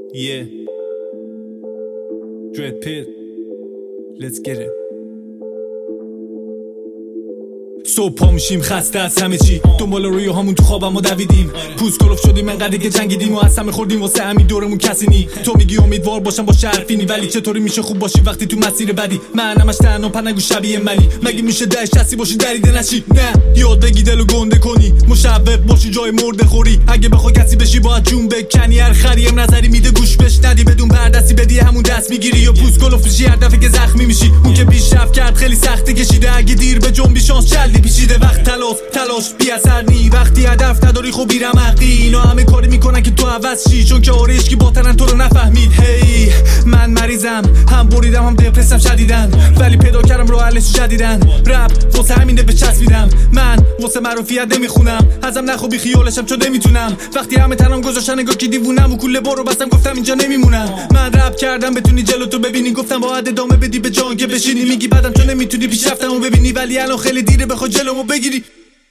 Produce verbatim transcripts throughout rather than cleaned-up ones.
Yeah. Dread Pit. Let's get it. صبح پا میشیم خسته از همه چی، دنبال روی همون تو خوابم و دویدیم، پوست کلوف شدیم انقدر که جنگیدیم و از همه خوردیم واسه همین دورمون کسی نی. تو میگی امیدوار باشم با شرفینی، ولی چطوری میشه خوب باشی وقتی تو مسیر بدی؟ من همش تنها پنگو شبیه ملی، مگه میشه دهش دستی باشی دریده نشی؟ نه یاد بگی دلو گنده کنی، مشوق باشی جای مرده خوری، اگه بخوای کسی بشی باید جون بکنی، هر خریم نظری میده گوش بش ندی، بدون بردستی بدی همون دست میگیری یا پوست کلوف میشی هر دفعه که زخمی میشی. اون که پیشرفت کرد خیلی سخته کشیده، اگه دیر به جنبی شانس جلدی پیچیده، وقت تلاش تلاش بی اثر نی، وقتی هدف نداری خب بیرم حقی، اینا همه کاری میکنن که تو عوض شی، چون که آرش کی باطنن تو رو نفهمید. هی hey, من مریضم، هم بریدم هم دپرسم شدیدن، ولی پیدا کردم راه حلش جدیدن. رپ واسه همینه بچسبیدم، من واسه معروفیت نمیخونم، ازم نخو بی خیالشم چون نمیتونم، وقتی همه تنم گذاشتن نگاه که دیوونم و کوله بارو بستم گفتم اینجا نمیمونم. من رپ کردم بتونی جلو تو ببینی، گفتم باید ادامه بدی به جان که بشینی، میگی بعدم چون نمیتونی پیشرفتمو ببینی، ولی الان خیلی دیره بخوای جلومو بگیری.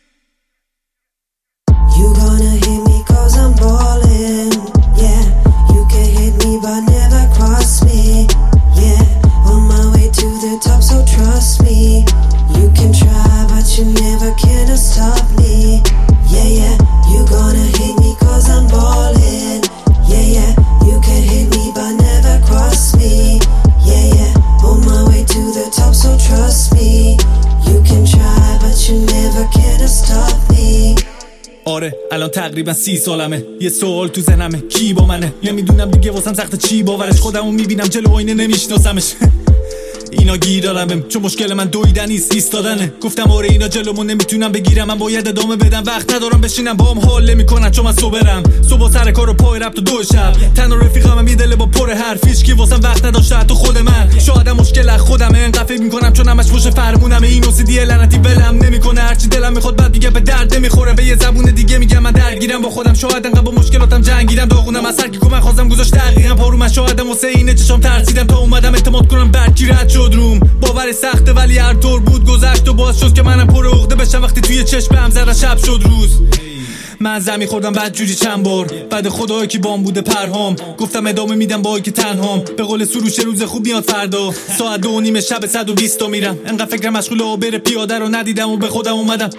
You gonna hit me cause I'm ballin', yeah. You can hit me but never cross me, yeah. On my way to the top so trust me. You can try but you never can stop me, yeah, yeah. You gonna hit me cause I'm ballin', yeah, yeah. You can hit me but never cross me, yeah, yeah. On my way to the top so trust me. You can try but you never can stop me. آره الان تقریبا سی سالمه، یه سوال تو ذهنمه کی با منه، نمیدونم دیگه واسم سخته چی باورش، خودمو میبینم جلو آینه نمیشناسمش. اینا گیر دارم چون مشکل من دویدن نیست ایستادنه، گفتم آره اینا جلومو نمیتونم بگیرم، من باید ادامه بدم، وقت ندارم بشینم باهم حال نمیکنن چون من صبرم، صبح سر کارو پای رفت و دو شب، تنها رفیقمم یه دل با پر حرف، هیچ کی واسم وقت نداشته حتی خود من، شاید مشکل از خودمه، انقدر فکر میکنم چون همش پشت فرمونم، این اوسیدی لعنتی ولم نمیکنه، هرچی دلم میخواد بعد میگه به درد نمیخوره، به یه زبون دیگه میگم من درگیرم با خودم، شاید انقدر با مشکلاتم جنگیدم، داغونم از هر کی کمک خواستم گذاشت دقیقاً پارو من، شاید واسه اینه چشام ترسیدم تا اومدم اعتماد کنم برکی رد شد روم، باور سخته ولی هر طور بود گذشت و باز شد که منم پر عقده بشم وقتی توی چشمم زره شب شد روز. من زمین خوردم بعد جوری چند بار، بعد خدایی که بام بوده پرهام، گفتم ادامه میدم با که تنهام، به قول سروش روز خوب میاد فردا، ساعت دو نیم شب صد و بیست تا میرم، انقدر فکرم مشغول آبر پیاده رو ندیدم و به خودم اومدم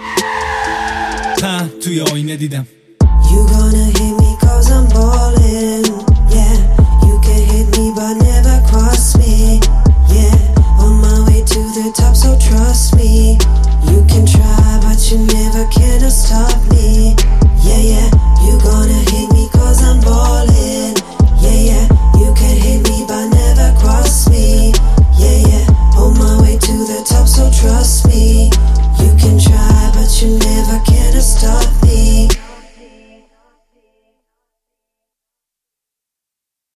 پن توی آینه دیدم. You gonna hit me cause I'm ballin', yeah. You can hit me but never cross me, yeah. On my way to the top so trust me. You can try but you never can stop me, yeah, yeah. You gonna hit me cause I'm ballin', yeah, yeah. You can hit me but never cross me, yeah, yeah. On my way to the top so trust me. You can try but you never can stop me.